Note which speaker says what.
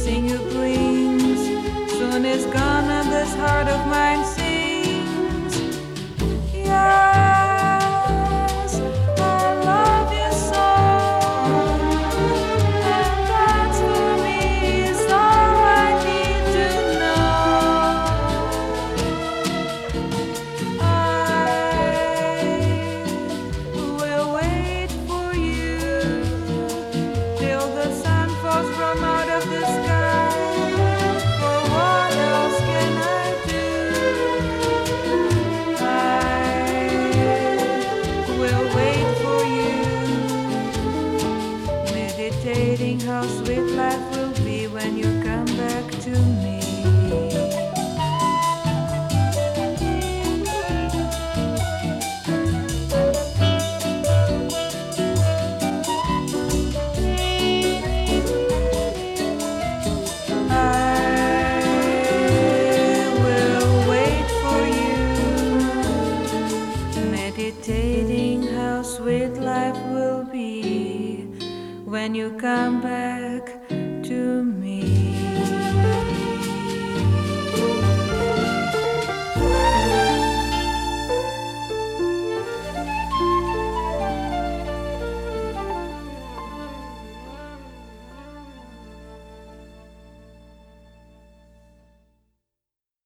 Speaker 1: blessing you brings soon is gone, and this heart of mine sings. Yes, I love you so, and that for me is all I need to know. I will wait for you till the sun falls from out of the sky. For what else can I do? I will wait for you, meditating how sweet life will be when you come back to me. Meditating how sweet life will be when you come back to me.